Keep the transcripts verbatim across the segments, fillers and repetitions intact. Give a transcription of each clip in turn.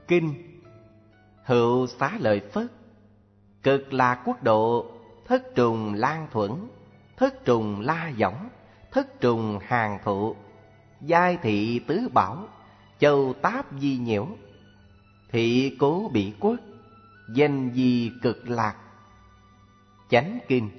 Kinh. Hữu xá lợi Phất, cực lạc quốc độ, thất trùng lan thuẫn, thất trùng la võng, thất trùng hàng thụ, giai thị tứ bảo, châu táp di nhiễu, thị cố bị quốc, danh di cực lạc. Chánh Kinh.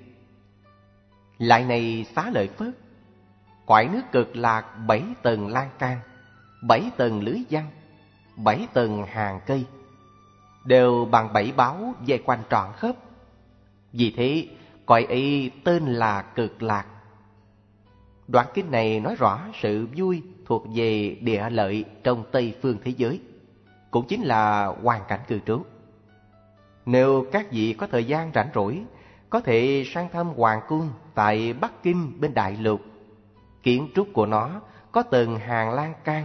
Lại này xá lợi Phất, cõi nước cực lạc bảy tầng lan can, bảy tầng lưới văn, bảy tầng hàng cây, đều bằng bảy báo vây quanh trọn khớp. Vì thế cõi ấy tên là cực lạc. Đoạn kinh này nói rõ sự vui thuộc về địa lợi trong Tây phương thế giới, cũng chính là hoàn cảnh cư trú. Nếu các vị có thời gian rảnh rỗi, có thể sang thăm hoàng cung tại Bắc Kinh bên Đại Lục. Kiến trúc của nó có tầng hàng lan can.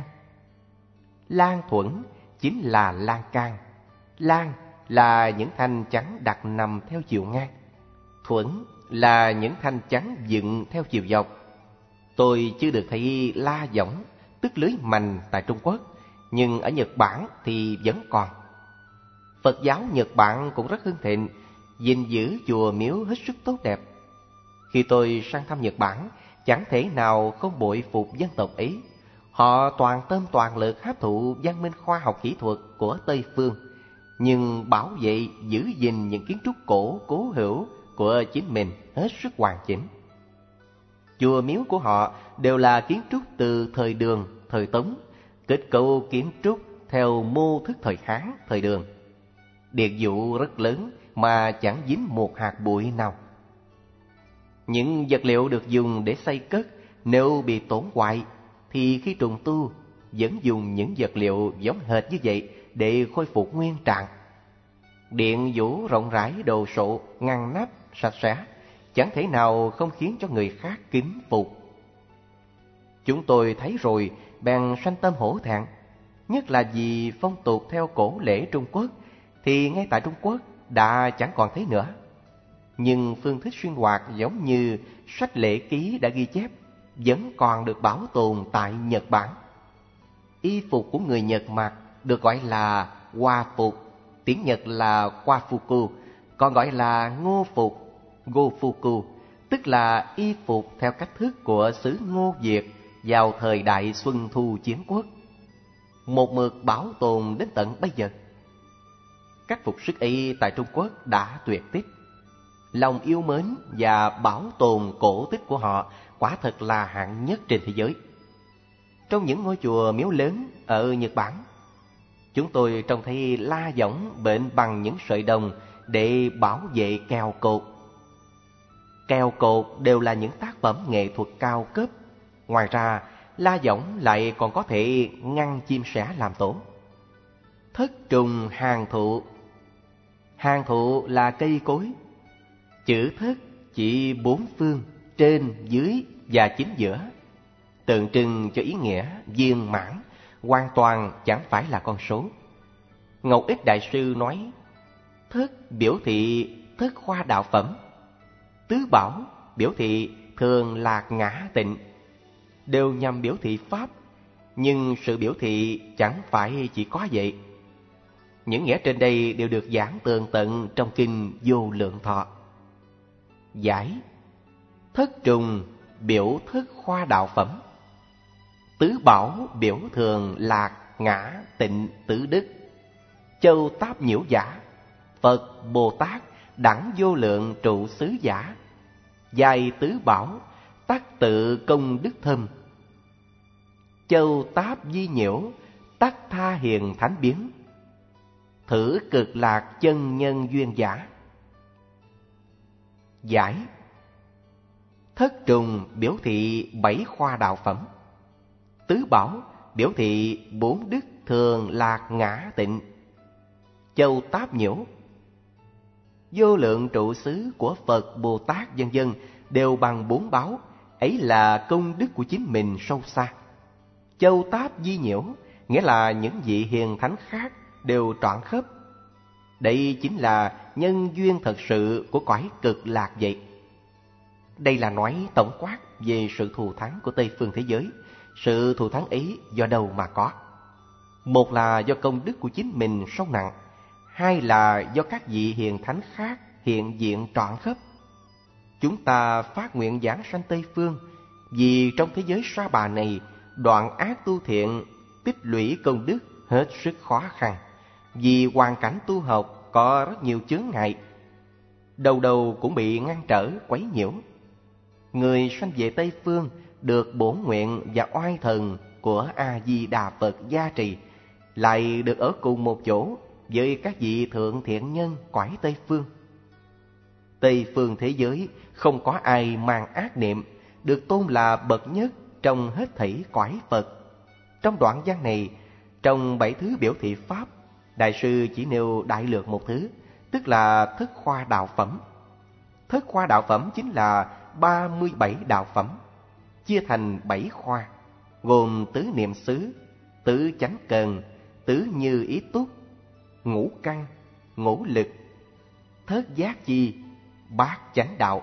Lan thuẫn chính là lan can. Lan là những thanh chắn đặt nằm theo chiều ngang. Thuẫn là những thanh chắn dựng theo chiều dọc. Tôi chưa được thấy la võng, tức lưới mành tại Trung Quốc, nhưng ở Nhật Bản thì vẫn còn. Phật giáo Nhật Bản cũng rất hưng thịnh, gìn giữ chùa miếu hết sức tốt đẹp. Khi tôi sang thăm Nhật Bản, chẳng thể nào không bội phục dân tộc ấy. Họ toàn tâm toàn lực hấp thụ văn minh khoa học kỹ thuật của Tây phương, nhưng bảo vệ giữ gìn những kiến trúc cổ cố hữu của chính mình hết sức hoàn chỉnh. Chùa miếu của họ đều là kiến trúc từ thời Đường, thời Tống, kết cấu kiến trúc theo mô thức thời Hán, thời Đường. Điện vụ rất lớn mà chẳng dính một hạt bụi nào. Những vật liệu được dùng để xây cất nếu bị tổn hoại thì khi trùng tu vẫn dùng những vật liệu giống hệt như vậy để khôi phục nguyên trạng. Điện vũ rộng rãi đồ sộ, ngăn nắp, sạch sẽ, chẳng thể nào không khiến cho người khác kính phục. Chúng tôi thấy rồi bèn sanh tâm hổ thẹn, nhất là vì phong tục theo cổ lễ Trung Quốc thì ngay tại Trung Quốc đã chẳng còn thấy nữa. Nhưng phương thức sinh hoạt giống như sách lễ ký đã ghi chép vẫn còn được bảo tồn tại Nhật Bản. Y phục của người Nhật mặc được gọi là Hoa phục, tiếng Nhật là Wafuku, còn gọi là Ngô phục, Gofuku, tức là y phục theo cách thức của xứ Ngô Việt vào thời đại Xuân Thu Chiến Quốc, một mực bảo tồn đến tận bây giờ. Các phục sức ấy tại Trung Quốc đã tuyệt tích. Lòng yêu mến và bảo tồn cổ tích của họ quả thật là hạng nhất trên thế giới. Trong những ngôi chùa miếu lớn ở Nhật Bản, chúng tôi trông thấy la võng bệnh bằng những sợi đồng để bảo vệ kèo cột. Kèo cột đều là những tác phẩm nghệ thuật cao cấp. Ngoài ra, la võng lại còn có thể ngăn chim sẻ làm tổ. Thất trùng hàng thụ. Hàng thụ là cây cối. Chữ thất chỉ bốn phương, trên, dưới và chính giữa, tượng trưng cho ý nghĩa viên mãn, hoàn toàn chẳng phải là con số. Ngọc Ích Đại Sư nói, thất biểu thị thất khoa đạo phẩm, tứ bảo biểu thị thường lạc ngã tịnh, đều nhằm biểu thị pháp, nhưng sự biểu thị chẳng phải chỉ có vậy. Những nghĩa trên đây đều được giảng tường tận trong kinh Vô Lượng Thọ. Giải: thất trùng biểu thất khoa đạo phẩm, tứ bảo biểu thường lạc ngã tịnh tứ đức, châu táp nhiễu giả, Phật Bồ Tát đẳng vô lượng trụ xứ giả, giai tứ bảo tắc tự công đức thâm, châu táp di nhiễu tắc tha hiền thánh biến, thử cực lạc chân nhân duyên giả. Giải: thất trùng biểu thị bảy khoa đạo phẩm, tứ bảo biểu thị bốn đức thường lạc ngã tịnh, châu táp nhiễu vô lượng trụ xứ của Phật Bồ Tát vân vân đều bằng bốn báo, ấy là công đức của chính mình sâu xa. Châu táp di nhiễu nghĩa là những vị hiền thánh khác đều trọn khớp. Đây chính là nhân duyên thật sự của cõi cực lạc vậy. Đây là nói tổng quát về sự thù thắng của Tây phương thế giới. Sự thù thắng ấy do đâu mà có? Một là do công đức của chính mình sâu nặng, hai là do các vị hiền thánh khác hiện diện trọn khắp. Chúng ta phát nguyện giảng sanh Tây Phương vì trong thế giới sa bà này, đoạn ác tu thiện, tích lũy công đức hết sức khó khăn. Vì hoàn cảnh tu học có rất nhiều chướng ngại, đầu đầu cũng bị ngăn trở quấy nhiễu. Người sanh về Tây Phương được bổn nguyện và oai thần của A Di Đà Phật gia trì, lại được ở cùng một chỗ với các vị thượng thiện nhân cõi Tây Phương. Tây Phương thế giới không có ai mang ác niệm, được tôn là bậc nhất trong hết thảy cõi Phật. Trong đoạn văn này, trong bảy thứ biểu thị pháp, Đại sư chỉ nêu đại lược một thứ, tức là thất khoa đạo phẩm. Thất khoa đạo phẩm chính là ba mươi bảy đạo phẩm, chia thành bảy khoa, gồm tứ niệm xứ, tứ chánh cần, tứ như ý túc, ngũ căn, ngũ lực, thất giác chi, bát chánh đạo.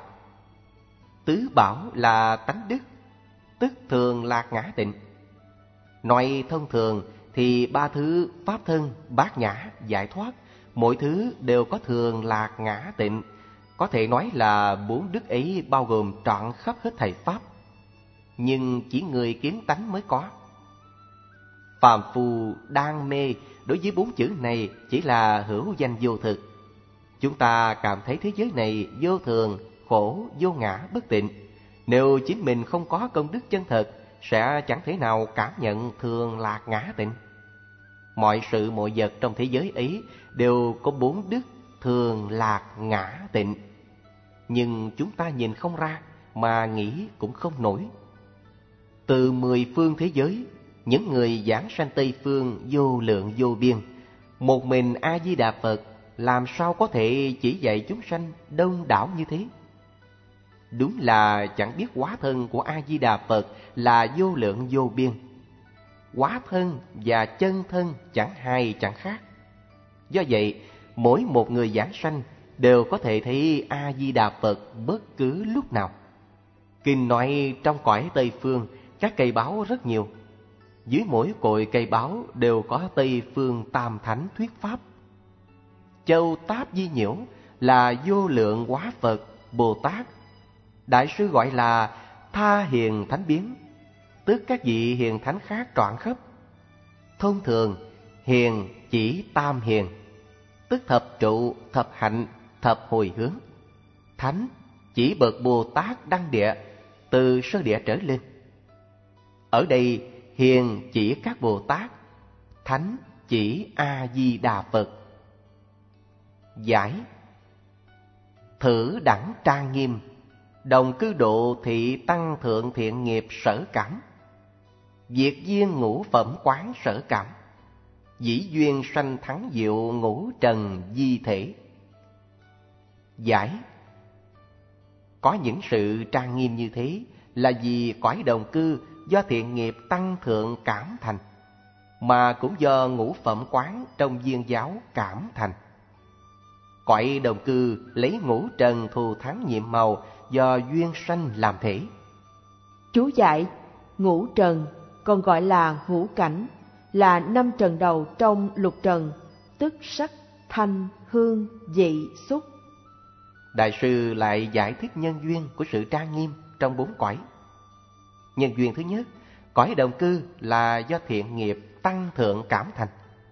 Tứ bảo là tánh đức, tức thường lạc ngã tịnh. Nói thông thường thì ba thứ pháp thân, bát nhã, giải thoát, mỗi thứ đều có thường lạc ngã tịnh. Có thể nói là bốn đức ấy bao gồm trọn khắp hết thảy pháp, nhưng chỉ người kiến tánh mới có. Phàm phu đang mê đối với bốn chữ này chỉ là hữu danh vô thực. Chúng ta cảm thấy thế giới này vô thường, khổ, vô ngã, bất tịnh. Nếu chính mình không có công đức chân thật, sẽ chẳng thể nào cảm nhận thường lạc ngã tịnh. Mọi sự mọi vật trong thế giới ấy đều có bốn đức thường lạc ngã tịnh, nhưng chúng ta nhìn không ra, mà nghĩ cũng không nổi. Từ mười phương thế giới, những người giảng sanh Tây Phương vô lượng vô biên, một mình A Di Đà Phật làm sao có thể chỉ dạy chúng sanh đông đảo như thế? Đúng là chẳng biết hóa thân của A Di Đà Phật là vô lượng vô biên. Hóa thân và chân thân chẳng hai chẳng khác. Do vậy, mỗi một người giảng sanh đều có thể thấy A Di Đà Phật bất cứ lúc nào. Kinh nói trong cõi Tây Phương, các cây báo rất nhiều. Dưới mỗi cội cây báo đều có Tây Phương Tam Thánh thuyết pháp. Châu Táp Di Nhiễu là vô lượng hóa Phật, Bồ Tát. Đại sư gọi là Tha Hiền Thánh Biến, tức các vị hiền thánh khác trọn khắp. Thông thường, hiền chỉ tam hiền, tức thập trụ, thập hạnh, thập hồi hướng. Thánh chỉ bậc Bồ Tát đăng địa, từ sơ địa trở lên. Ở đây, hiền chỉ các Bồ Tát, thánh chỉ A Di Đà Phật. Giải: thử đẳng trang nghiêm, đồng cư độ thị tăng thượng thiện nghiệp sở cảm. Diệt duyên ngũ phẩm quán sở cảm, dĩ duyên sanh thắng diệu ngũ trần di thể. Giải: có những sự trang nghiêm như thế là vì cõi đồng cư do thiện nghiệp tăng thượng cảm thành, mà cũng do ngũ phẩm quán trong duyên giáo cảm thành. Cõi đồng cư lấy ngũ trần thù thắng nhiệm màu do duyên sanh làm thể. Chú giải: ngũ trần còn gọi là ngũ cảnh, là năm trần đầu trong lục trần, tức sắc, thanh, hương, vị, xúc. Đại sư lại giải thích nhân duyên của sự trang nghiêm trong bốn cõi. Nhân duyên thứ nhất, cõi đồng cư là do thiện nghiệp tăng thượng cảm thành.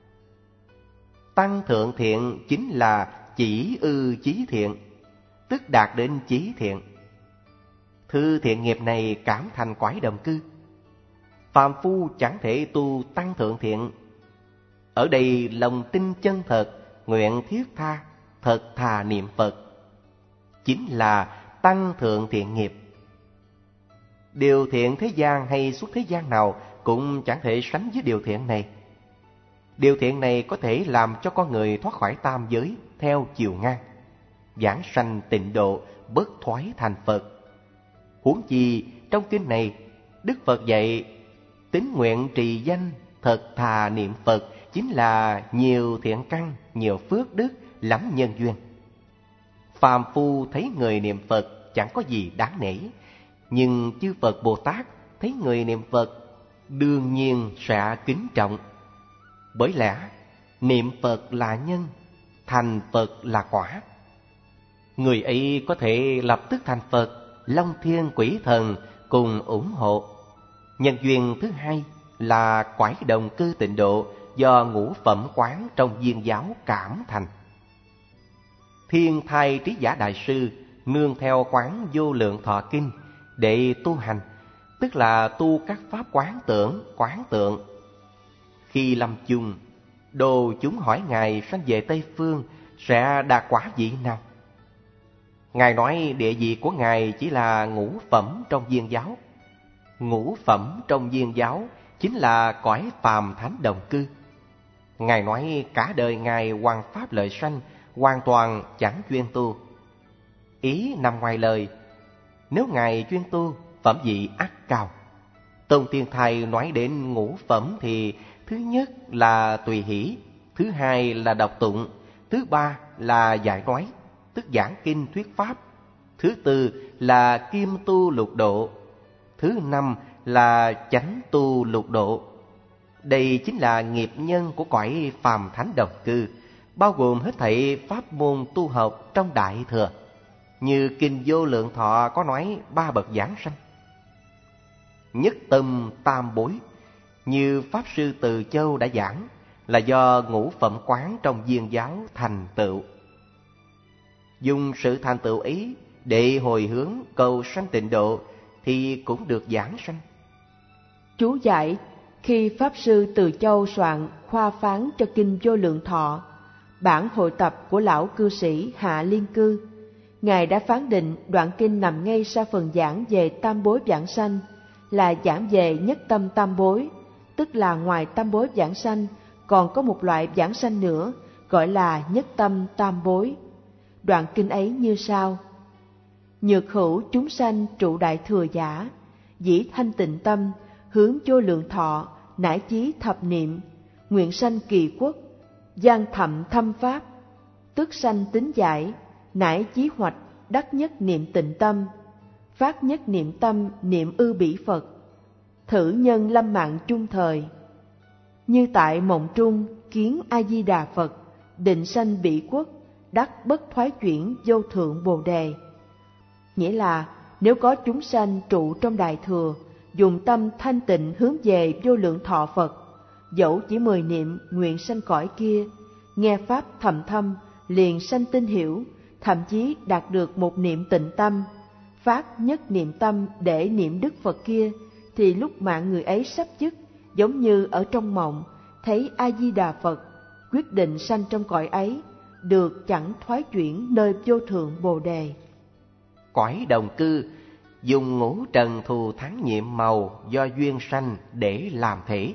Tăng thượng thiện chính là chỉ ư chí thiện, tức đạt đến chí thiện. Thư thiện nghiệp này cảm thành cõi đồng cư. Phàm phu chẳng thể tu tăng thượng thiện. Ở đây lòng tin chân thật, nguyện thiết tha, thật thà niệm Phật, chính là tăng thượng thiện nghiệp. Điều thiện thế gian hay xuất thế gian nào cũng chẳng thể sánh với điều thiện này. Điều thiện này có thể làm cho con người thoát khỏi tam giới theo chiều ngang, giảng sanh tịnh độ, bất thoái thành Phật. Huống chi trong kinh này, Đức Phật dạy tín nguyện trì danh, thật thà niệm Phật chính là nhiều thiện căn, nhiều phước đức, lắm nhân duyên. Phàm phu thấy người niệm Phật chẳng có gì đáng nể, nhưng chư Phật Bồ Tát thấy người niệm Phật đương nhiên sẽ kính trọng. Bởi lẽ niệm Phật là nhân, thành Phật là quả. Người ấy có thể lập tức thành Phật, long thiên quỷ thần cùng ủng hộ. Nhân duyên thứ hai là quải đồng cư tịnh độ do ngũ phẩm quán trong viên giáo cảm thành. Thiên Thai Trí Giả Đại Sư nương theo quán Vô Lượng Thọ Kinh để tu hành, tức là tu các pháp quán tưởng, quán tượng. Khi lâm chung, đồ chúng hỏi Ngài sanh về Tây Phương sẽ đạt quả vị nào? Ngài nói địa vị của Ngài chỉ là ngũ phẩm trong viên giáo. Ngũ phẩm trong viên giáo chính là cõi phàm thánh đồng cư. Ngài nói cả đời Ngài hoằng pháp lợi sanh, hoàn toàn chẳng chuyên tu. Ý nằm ngoài lời, nếu Ngài chuyên tu, phẩm vị ắt cao. Tôn Tiên Thầy nói đến ngũ phẩm thì thứ nhất là tùy hỷ, thứ hai là đọc tụng, thứ ba là giải nói, tức giảng kinh thuyết pháp, thứ tư là kim tu lục độ, thứ năm là chánh tu lục độ. Đây chính là nghiệp nhân của cõi phàm thánh đồng cư, bao gồm hết thảy pháp môn tu học trong Đại Thừa. Như Kinh Vô Lượng Thọ có nói ba bậc giảng sanh. Nhất tâm tam bối, như Pháp Sư Từ Châu đã giảng, là do ngũ phẩm quán trong viên giáo thành tựu. Dùng sự thành tựu ấy để hồi hướng cầu sanh tịnh độ thì cũng được giảng sanh. Chú giải: khi Pháp Sư Từ Châu soạn khoa phán cho Kinh Vô Lượng Thọ, bản hội tập của lão cư sĩ Hạ Liên Cư, Ngài đã phán định đoạn kinh nằm ngay sau phần giảng về tam bối vãng sanh, là giảng về nhất tâm tam bối, tức là ngoài tam bối vãng sanh còn có một loại vãng sanh nữa, gọi là nhất tâm tam bối. Đoạn kinh ấy như sau: Nhược hữu chúng sanh trụ đại thừa giả, dĩ thanh tịnh tâm, hướng vô lượng thọ, nải chí thập niệm, nguyện sanh kỳ quốc, gian thậm thâm pháp, tức sanh tính giải, nải chí hoạch, đắc nhất niệm tịnh tâm, phát nhất niệm tâm niệm ư bỉ Phật, thử nhân lâm mạng chung thời. Như tại mộng trung kiến A-di-đà Phật, định sanh bỉ quốc, đắc bất thoái chuyển vô thượng bồ đề. Nghĩa là nếu có chúng sanh trụ trong Đại Thừa, dùng tâm thanh tịnh hướng về vô lượng thọ Phật, dẫu chỉ mười niệm nguyện sanh cõi kia, nghe pháp thầm thâm liền sanh tinh hiểu, thậm chí đạt được một niệm tịnh tâm, phát nhất niệm tâm để niệm Đức Phật kia, thì lúc mạng người ấy sắp dứt, giống như ở trong mộng thấy A-di-đà Phật, quyết định sanh trong cõi ấy, được chẳng thoái chuyển nơi vô thượng bồ đề. Cõi đồng cư dùng ngũ trần thù thắng nhiệm màu do duyên sanh để làm thể.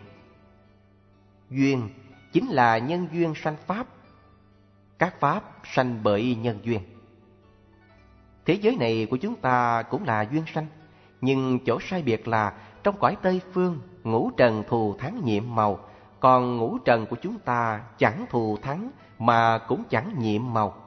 Duyên chính là nhân duyên sanh pháp, các pháp sanh bởi nhân duyên. Thế giới này của chúng ta cũng là duyên sanh, nhưng chỗ sai biệt là trong cõi Tây Phương ngũ trần thù thắng nhiệm màu, còn ngũ trần của chúng ta chẳng thù thắng mà cũng chẳng nhiệm màu.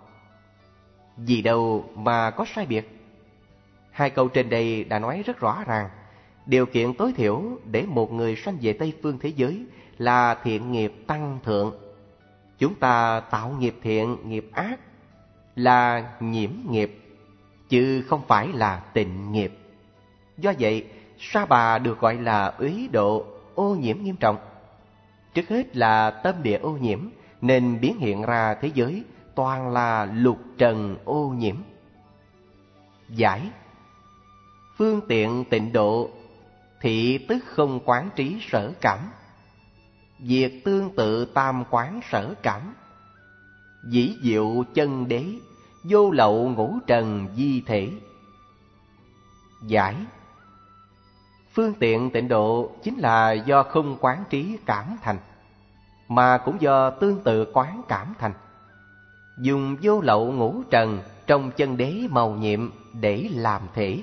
Vì đâu mà có sai biệt? Hai câu trên đây đã nói rất rõ ràng. Điều kiện tối thiểu để một người sanh về Tây Phương thế giới là thiện nghiệp tăng thượng. Chúng ta tạo nghiệp thiện, nghiệp ác là nhiễm nghiệp, chứ không phải là tịnh nghiệp. Do vậy, Sa Bà được gọi là uế độ, ô nhiễm nghiêm trọng. Trước hết là tâm địa ô nhiễm, nên biến hiện ra thế giới toàn là lục trần ô nhiễm. Giải: phương tiện tịnh độ, thị tức không quán trí sở cảm. Việc tương tự tam quán sở cảm, dĩ diệu chân đế, vô lậu ngũ trần di thể. Giải: phương tiện tịnh độ chính là do không quán trí cảm thành, mà cũng do tương tự quán cảm thành. Dùng vô lậu ngũ trần trong chân đế màu nhiệm để làm thể.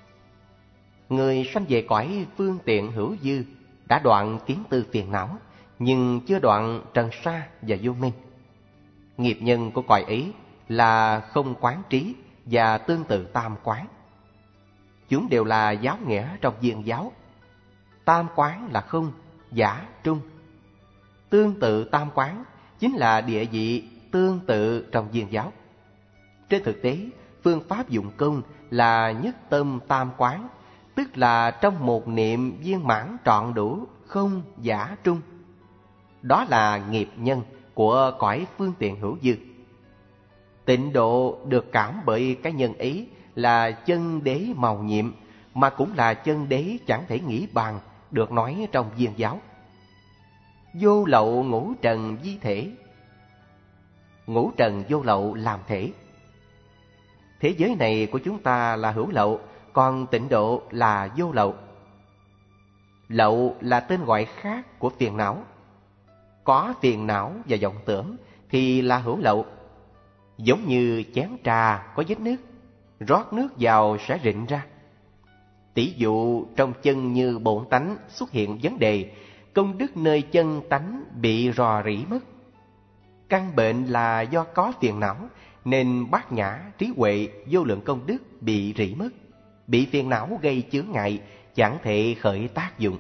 Người sanh về cõi phương tiện hữu dư đã đoạn kiến tư phiền não, nhưng chưa đoạn trần sa và vô minh. Nghiệp nhân của cõi ấy là không quán trí và tương tự tam quán. Chúng đều là giáo nghĩa trong viên giáo. Tam quán là không, giả, trung. tương tự tam quán chính là địa vị tương tự trong viên giáo. Trên thực tế, phương pháp dụng công là nhất tâm tam quán, tức là trong một niệm viên mãn trọn đủ, không giả trung. Đó là nghiệp nhân của cõi phương tiện hữu dư. Tịnh độ được cảm bởi cái nhân ấy là chân đế màu nhiệm, mà cũng là chân đế chẳng thể nghĩ bàn, được nói trong viên giáo. Vô lậu ngũ trần di thể. Ngũ trần vô lậu làm thể. Thế giới này của chúng ta là hữu lậu, còn tịnh độ là vô lậu. Lậu là tên gọi khác của phiền não. Có phiền não và vọng tưởng thì là hữu lậu. Giống như chén trà có vết nước, rót nước vào sẽ rịn ra. Tỷ dụ trong chân như bổn tánh xuất hiện vấn đề, công đức nơi chân tánh bị rò rỉ mất. Căn bệnh là do có phiền não, nên bát nhã, trí huệ, vô lượng công đức bị rỉ mất. Bị phiền não gây chướng ngại, chẳng thể khởi tác dụng.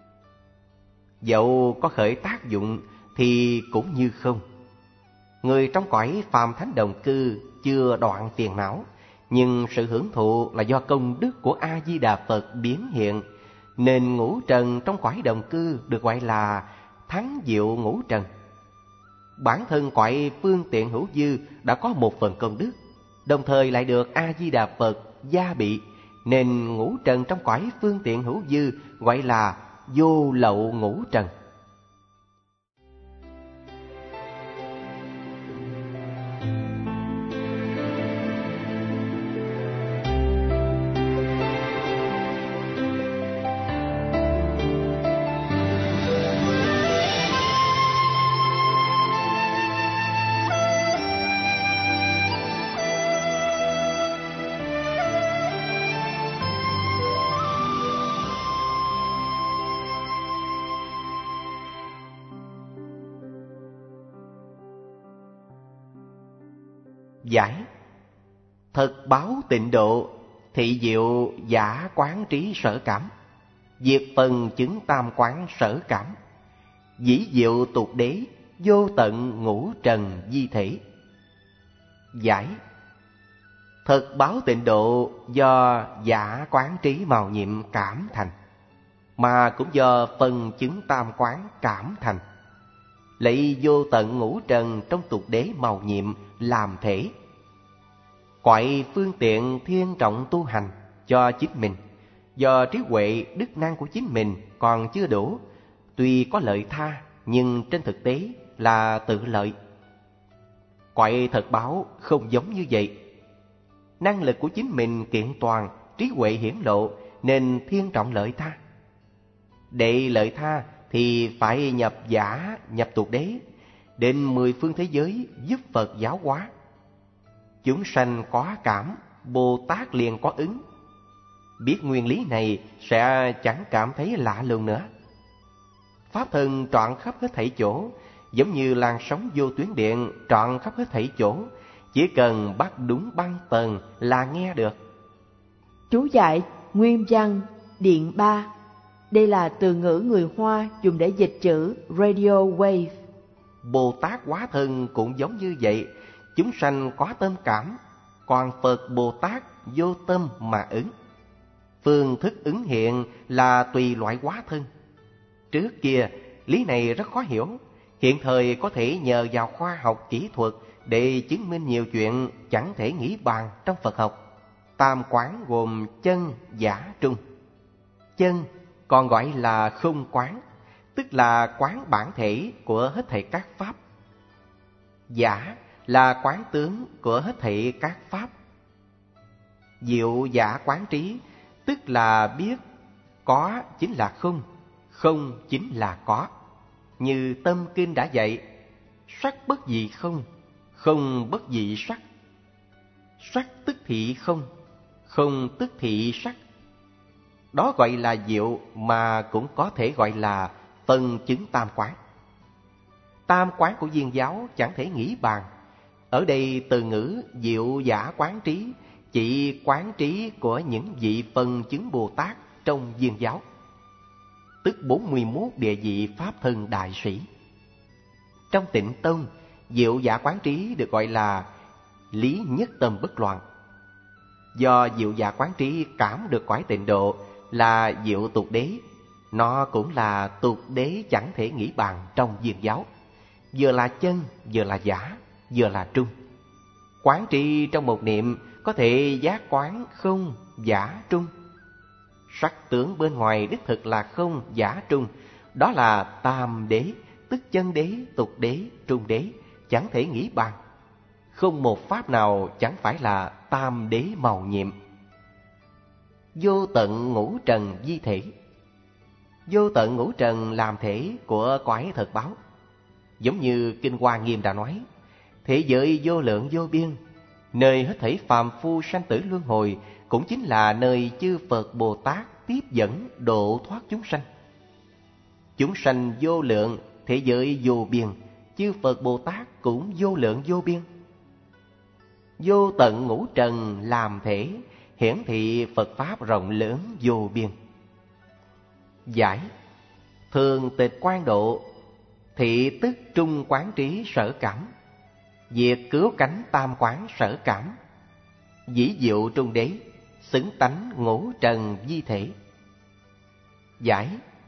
Dẫu có khởi tác dụng thì cũng như không. Người trong cõi phàm thánh đồng cư chưa đoạn phiền não, nhưng sự hưởng thụ là do công đức của A-di-đà Phật biến hiện, nên ngũ trần trong cõi đồng cư được gọi là thắng diệu ngũ trần. Bản thân cõi phương tiện hữu dư đã có một phần công đức, đồng thời lại được A-di-đà Phật gia bị, nên ngũ trần trong cõi phương tiện hữu dư gọi là vô lậu ngũ trần. Giải. Thật báo tịnh độ, thị diệu giả quán trí sở cảm, diệt phần chứng tam quán sở cảm, dĩ diệu tục đế, vô tận ngũ trần di thể. Giải. Thật báo tịnh độ do giả quán trí màu nhiệm cảm thành, mà cũng do phần chứng tam quán cảm thành. Lấy vô tận ngũ trần trong tục đế màu nhiệm làm thể. Cõi phương tiện thiên trọng tu hành cho chính mình, do trí huệ đức năng của chính mình còn chưa đủ, tuy có lợi tha nhưng trên thực tế là tự lợi. Cõi thật báo không giống như vậy. Năng lực của chính mình kiện toàn, trí huệ hiển lộ, nên thiên trọng lợi tha. Để lợi tha thì phải nhập giả, nhập tục đế, đến mười phương thế giới giúp Phật giáo hóa. Chúng sanh có cảm, Bồ Tát liền có ứng. Biết nguyên lý này sẽ chẳng cảm thấy lạ lùng nữa. Pháp thân trọn khắp hết thảy chỗ, giống như làn sóng vô tuyến điện trọn khắp hết thảy chỗ, chỉ cần bắt đúng băng tần là nghe được. Chú giải nguyên văn điện ba. Đây là từ ngữ người Hoa dùng để dịch chữ radio wave. Bồ Tát hóa thân cũng giống như vậy. Chúng sanh có tâm cảm, còn Phật Bồ Tát vô tâm mà ứng. Phương thức ứng hiện là tùy loại hóa thân. Trước kia, lý này rất khó hiểu. Hiện thời có thể nhờ vào khoa học kỹ thuật để chứng minh nhiều chuyện chẳng thể nghĩ bàn trong Phật học. Tam quán gồm chân, giả, trung. Chân còn gọi là không quán, tức là quán bản thể của hết thảy các pháp. Giả là quán tướng của hết thảy các pháp. Diệu giả quán trí, tức là biết có chính là không, không chính là có. Như Tâm Kinh đã dạy, sắc bất dị không, không bất dị sắc. Sắc tức thị không, không tức thị sắc. Đó gọi là diệu, mà cũng có thể gọi là phần chứng tam quán. Tam quán của viên giáo chẳng thể nghĩ bàn. Ở đây từ ngữ diệu giả quán trí chỉ quán trí của những vị phần chứng Bồ Tát trong viên giáo, tức bốn mươi mốt địa vị pháp thân đại sĩ. Trong Tịnh Tông, diệu giả quán trí được gọi là lý nhất tâm bất loạn. Do diệu giả quán trí cảm được cõi tịnh độ là diệu tục đế, nó cũng là tục đế chẳng thể nghĩ bàn trong viên giáo. Vừa là chân, vừa là giả, vừa là trung. Quán tri trong một niệm có thể giác quán không, giả, trung. Sắc tướng bên ngoài đích thực là không, giả, trung. Đó là tam đế, tức chân đế, tục đế, trung đế, chẳng thể nghĩ bàn. Không một pháp nào chẳng phải là tam đế màu nhiệm. Vô tận ngũ trần di thể. Vô tận ngũ trần làm thể của cõi thật báo. Giống như Kinh Hoa Nghiêm đã nói, thế giới vô lượng vô biên, nơi hết thảy phàm phu sanh tử luân hồi, cũng chính là nơi chư Phật Bồ Tát tiếp dẫn độ thoát chúng sanh. Chúng sanh vô lượng, thế giới vô biên, chư Phật Bồ Tát cũng vô lượng vô biên. Vô tận ngũ trần làm thể, hiển thị Phật Pháp rộng lớn vô biên. Giải thường tịch quan độ, thị tức trung quán trí sở cảm, diệt cứu cánh tam quán sở cảm, dĩ diệu trung đế, xứng tánh ngũ trần di thể. Giải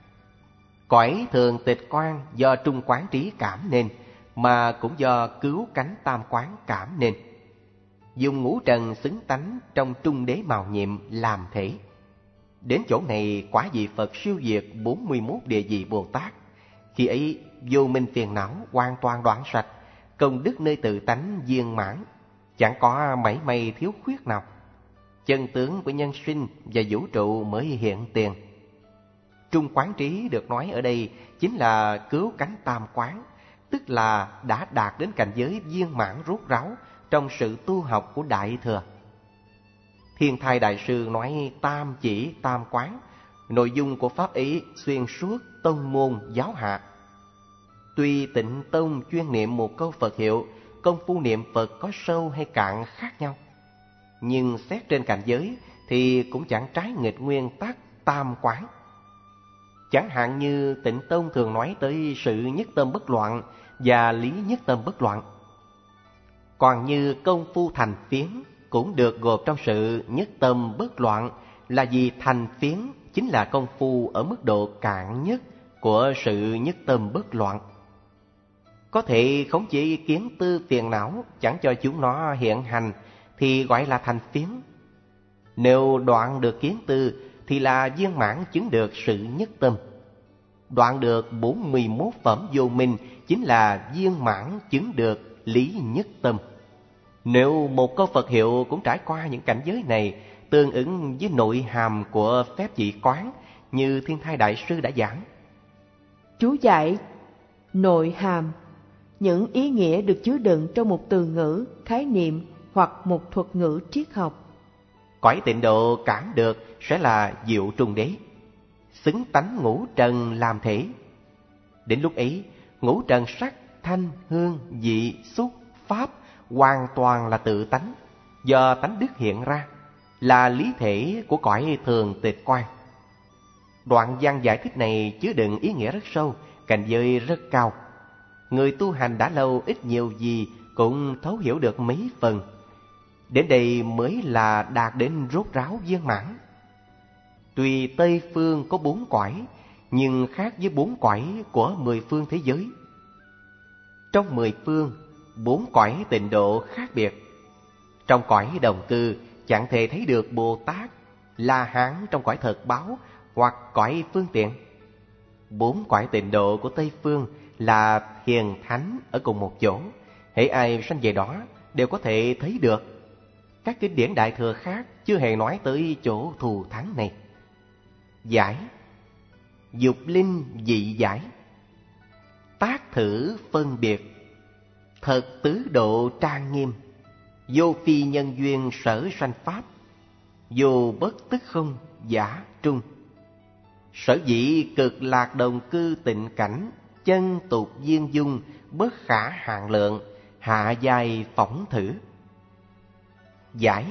cõi thường tịch quan do trung quán trí cảm nên, mà cũng do cứu cánh tam quán cảm nên. Dùng ngũ trần xứng tánh trong trung đế màu nhiệm làm thể. Đến chỗ này quả vị Phật siêu diệt bốn mươi mốt địa vị Bồ Tát. Khi ấy vô minh phiền não hoàn toàn đoạn sạch, công đức nơi tự tánh viên mãn, chẳng có mảy may thiếu khuyết nào. Chân tướng của nhân sinh và vũ trụ mới hiện tiền. Trung quán trí được nói ở đây chính là cứu cánh tam quán, tức là đã đạt đến cảnh giới viên mãn rốt ráo trong sự tu học của Đại Thừa. Thiên Thai Đại Sư nói tam chỉ tam quán, nội dung của pháp ý xuyên suốt tông môn giáo hạ. Tuy Tịnh Tông chuyên niệm một câu Phật hiệu, công phu niệm Phật có sâu hay cạn khác nhau, nhưng xét trên cảnh giới thì cũng chẳng trái nghịch nguyên tắc tam quán. Chẳng hạn như Tịnh Tông thường nói tới sự nhất tâm bất loạn và lý nhất tâm bất loạn. Còn như công phu thành phiến cũng được gộp trong sự nhất tâm bất loạn, là vì thành phiến chính là công phu ở mức độ cạn nhất của sự nhất tâm bất loạn. Có thể khống chế kiến tư phiền não, chẳng cho chúng nó hiện hành, thì gọi là thành phiến. Nếu đoạn được kiến tư thì là viên mãn chứng được sự nhất tâm. Đoạn được bốn mươi mốt phẩm vô minh chính là viên mãn chứng được lý nhất tâm. Nếu một câu Phật hiệu cũng trải qua những cảnh giới này, tương ứng với nội hàm của phép dị quán như Thiên Thai Đại Sư đã giảng. Chú giải nội hàm, những ý nghĩa được chứa đựng trong một từ ngữ, khái niệm hoặc một thuật ngữ triết học. Cõi tịnh độ cảm được sẽ là diệu trung đế, xứng tánh ngũ trần làm thể. Đến lúc ấy, ngũ trần sắc, thanh, hương, vị, xúc, pháp hoàn toàn là tự tánh, do tánh đức hiện ra, là lý thể của cõi thường tịch quan. Đoạn văn giải thích này chứa đựng ý nghĩa rất sâu, cảnh giới rất cao. Người tu hành đã lâu ít nhiều gì cũng thấu hiểu được mấy phần. Đến đây mới là đạt đến rốt ráo viên mãn. Tuy Tây phương có bốn cõi, nhưng khác với bốn cõi của mười phương thế giới. Trong mười phương, bốn cõi tịnh độ khác biệt. Trong cõi đồng cư chẳng thể thấy được Bồ Tát, La Hán trong cõi thật báo hoặc cõi phương tiện. Bốn cõi tịnh độ của Tây phương là hiền thánh ở cùng một chỗ, hễ ai sanh về đó đều có thể thấy được. Các kinh điển Đại Thừa khác chưa hề nói tới chỗ thù thắng này. Giải dục linh dị giải, tác thử phân biệt, thật tứ độ trang nghiêm, vô phi nhân duyên sở sanh pháp, vô bất tức không giả trung. Sở dĩ cực lạc đồng cư tịnh cảnh, chân tục viên dung, bất khả hạn lượng, hạ giai phỏng thử. Giải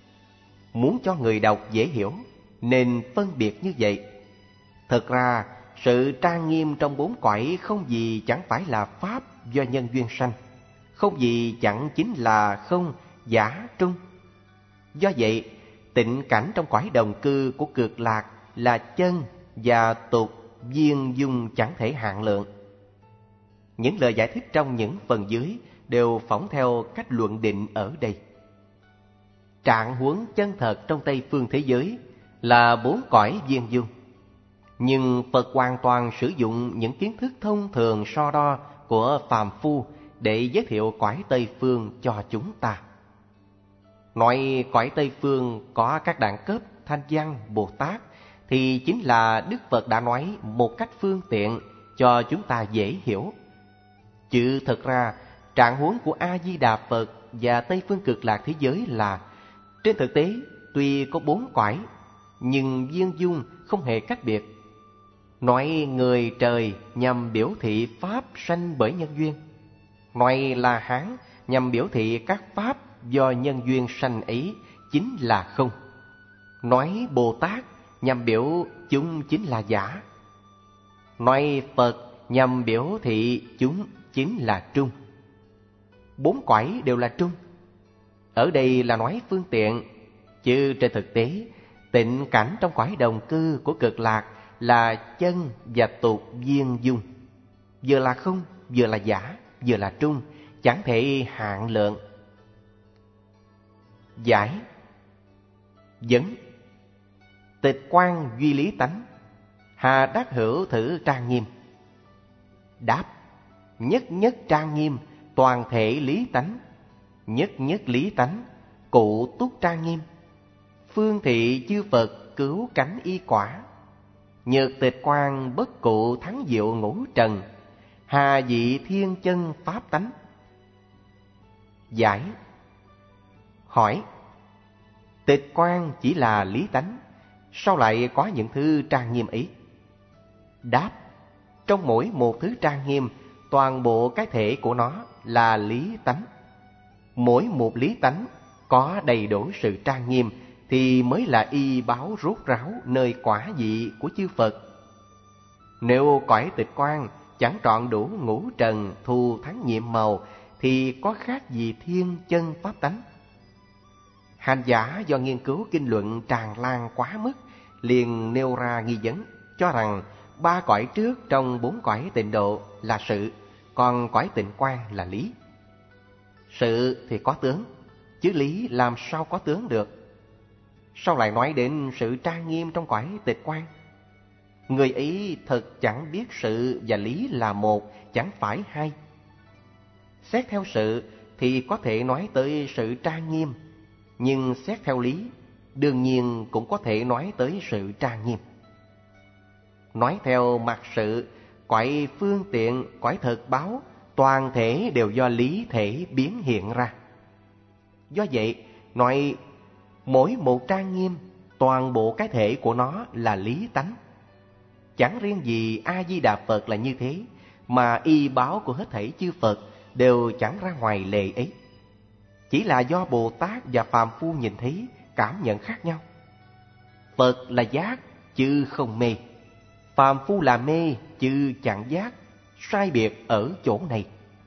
muốn cho người đọc dễ hiểu nên phân biệt như vậy. Thật ra sự trang nghiêm trong bốn cõi không gì chẳng phải là pháp do nhân duyên sanh, không gì chẳng chính là không, giả, trung. Do vậy, tịnh cảnh trong cõi đồng cư của Cực Lạc là chân và tục, viên dung chẳng thể hạn lượng. Những lời giải thích trong những phần dưới đều phỏng theo cách luận định ở đây. Trạng huống chân thật trong Tây phương thế giới là bốn cõi viên dung, nhưng Phật hoàn toàn sử dụng những kiến thức thông thường so đo của phàm phu để giới thiệu cõi Tây phương cho chúng ta. Nói cõi Tây phương có các đẳng cấp Thanh Văn, Bồ Tát thì chính là Đức Phật đã nói một cách phương tiện cho chúng ta dễ hiểu. Chứ thực ra trạng huống của A-di-đà Phật và Tây phương Cực Lạc thế giới là trên thực tế tuy có bốn cõi nhưng viên dung không hề cách biệt. Nói người trời nhằm biểu thị pháp sanh bởi nhân duyên, nói La Hán nhằm biểu thị các pháp do nhân duyên sanh ấy chính là không, nói Bồ Tát nhằm biểu chúng chính là giả, nói Phật nhằm biểu thị chúng chính là trung. Bốn cõi đều là trung. Ở đây là nói phương tiện, chứ trên thực tế tịnh cảnh trong cõi đồng cư của Cực Lạc là chân và tục viên dung, vừa là không, vừa là giả, vừa là trung, chẳng thể hạn lượng. Giải. Vấn. Tịch quan duy lý tánh, hà đắc hữu thử trang nghiêm? Đáp. Nhất nhất trang nghiêm, toàn thể lý tánh. Nhất nhất lý tánh, cụ túc trang nghiêm. Phương thị chư Phật cứu cánh y quả. Nhược tịch quan bất cụ thắng diệu ngũ trần, hà dị thiên chân pháp tánh. Giải. Hỏi. Tịch quan chỉ là lý tánh, sao lại có những thứ trang nghiêm ấy? Đáp. Trong mỗi một thứ trang nghiêm, toàn bộ cái thể của nó là lý tánh. Mỗi một lý tánh có đầy đủ sự trang nghiêm thì mới là y báo rốt ráo nơi quả vị của chư Phật. Nếu cõi tịch quan chẳng trọn đủ ngũ trần thu thắng nhiệm màu thì có khác gì thiên chân pháp tánh? Hành giả do nghiên cứu kinh luận tràn lan quá mức liền nêu ra nghi vấn, cho rằng ba cõi trước trong bốn cõi tịnh độ là sự, còn cõi tịnh quan là lý. Sự thì có tướng, chứ lý làm sao có tướng được? Sao lại nói đến sự trang nghiêm trong cõi tịch quan? Người ấy thật chẳng biết sự và lý là một, chẳng phải hai. Xét theo sự thì có thể nói tới sự trang nghiêm, nhưng xét theo lý, đương nhiên cũng có thể nói tới sự trang nghiêm. Nói theo mặt sự, cõi phương tiện, cõi thực báo, toàn thể đều do lý thể biến hiện ra. Do vậy, nói mỗi một trang nghiêm, toàn bộ cái thể của nó là lý tánh. Chẳng riêng gì A-di-đà Phật là như thế, mà y báo của hết thảy chư Phật đều chẳng ra ngoài lệ ấy. Chỉ là do Bồ Tát và phàm phu nhìn thấy, cảm nhận khác nhau. Phật là giác, chứ không mê. Phàm phu là mê, chứ chẳng giác, sai biệt ở chỗ này.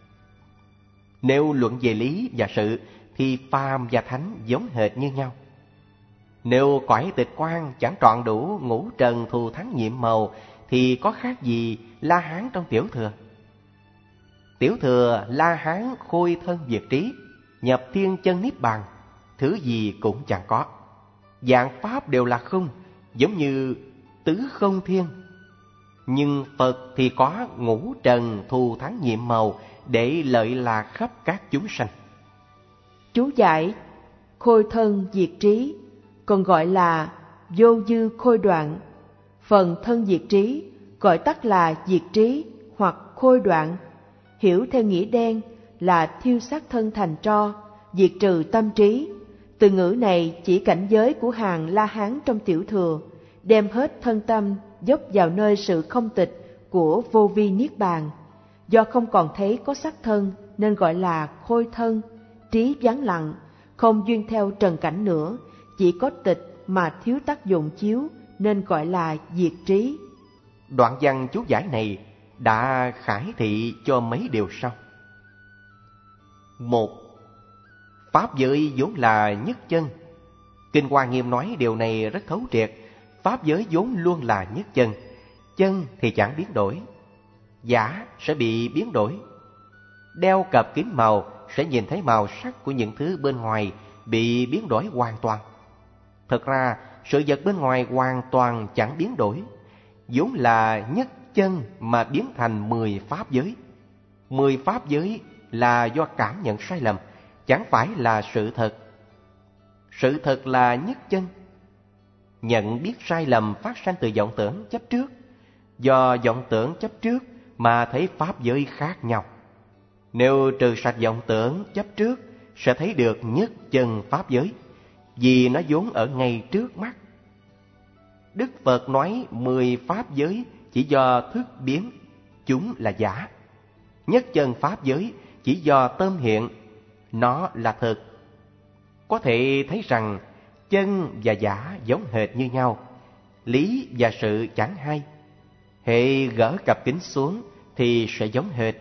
Nếu luận về lý và sự thì phàm và thánh giống hệt như nhau. Nếu cõi tịch quan chẳng trọn đủ ngũ trần thù thắng nhiệm màu thì có khác gì La Hán trong tiểu thừa? Tiểu thừa La Hán khôi thân diệt trí, nhập thiên chân niết bàn, thứ gì cũng chẳng có. Vạn pháp đều là không, giống như tứ không thiên. Nhưng Phật thì có ngũ trần thù thắng nhiệm màu để lợi lạc khắp các chúng sanh. Chú giải. Khôi thân diệt trí còn gọi là vô dư khôi đoạn. Phần thân diệt trí gọi tắt là diệt trí hoặc khôi đoạn, hiểu theo nghĩa đen là thiêu xác thân thành tro, diệt trừ tâm trí. Từ ngữ này chỉ cảnh giới của hàng La Hán trong tiểu thừa, đem hết thân tâm dốc vào nơi sự không tịch của vô vi niết bàn. Do không còn thấy có sắc thân nên gọi là khôi thân, trí vắng lặng, không duyên theo trần cảnh nữa, chỉ có tịch mà thiếu tác dụng chiếu nên gọi là diệt trí. Đoạn văn chú giải này đã khải thị cho mấy điều sau. Một, pháp giới vốn là nhất chân. Kinh Hoa Nghiêm nói điều này rất thấu triệt. Pháp giới vốn luôn là nhất chân. Chân thì chẳng biến đổi, giả sẽ bị biến đổi. Đeo cặp kính màu sẽ nhìn thấy màu sắc của những thứ bên ngoài bị biến đổi hoàn toàn. Thật ra, sự vật bên ngoài hoàn toàn chẳng biến đổi, vốn là nhất chân mà biến thành mười pháp giới. Mười pháp giới là do cảm nhận sai lầm, chẳng phải là sự thật. Sự thật là nhất chân. Nhận biết sai lầm phát sanh từ vọng tưởng chấp trước. Do vọng tưởng chấp trước mà thấy pháp giới khác nhau. Nếu trừ sạch vọng tưởng chấp trước, sẽ thấy được nhất chân pháp giới, vì nó vốn ở ngay trước mắt. Đức Phật nói mười pháp giới chỉ do thức biến, chúng là giả. Nhất chân pháp giới chỉ do tâm hiện, nó là thật. Có thể thấy rằng chân và giả giống hệt như nhau, lý và sự chẳng hay. Hệ gỡ cặp kính xuống thì sẽ giống hệt.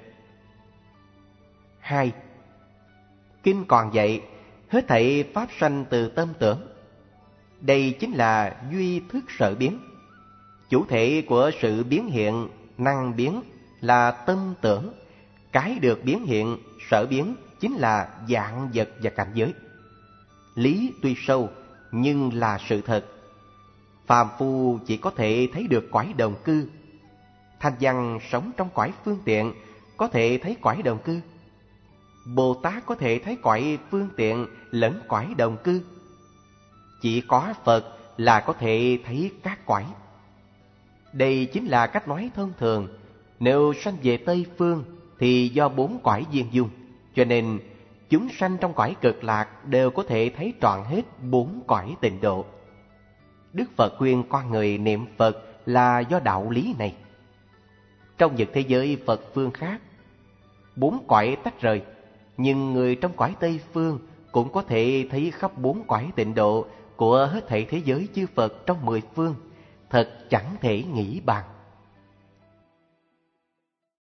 Hai, kinh còn dạy hết thảy pháp sanh từ tâm tưởng. Đây chính là duy thức sở biến. Chủ thể của sự biến hiện, năng biến là tâm tưởng. Cái được biến hiện, sở biến chính là dạng vật và cảnh giới. Lý tuy sâu nhưng là sự thật. Phàm phu chỉ có thể thấy được cõi đồng cư. Thanh văn sống trong cõi phương tiện có thể thấy cõi đồng cư. Bồ Tát có thể thấy cõi phương tiện lẫn cõi đồng cư. Chỉ có Phật là có thể thấy các cõi. Đây chính là cách nói thông thường. Nếu sanh về Tây Phương thì do bốn cõi viên dung, cho nên chúng sanh trong cõi cực lạc đều có thể thấy trọn hết bốn cõi tịnh độ. Đức Phật khuyên con người niệm Phật là do đạo lý này. Trong những thế giới Phật phương khác, bốn cõi tách rời, nhưng người trong cõi Tây Phương cũng có thể thấy khắp bốn cõi tịnh độ của hết thảy thế giới chư Phật trong mười phương, thật chẳng thể nghĩ bàn.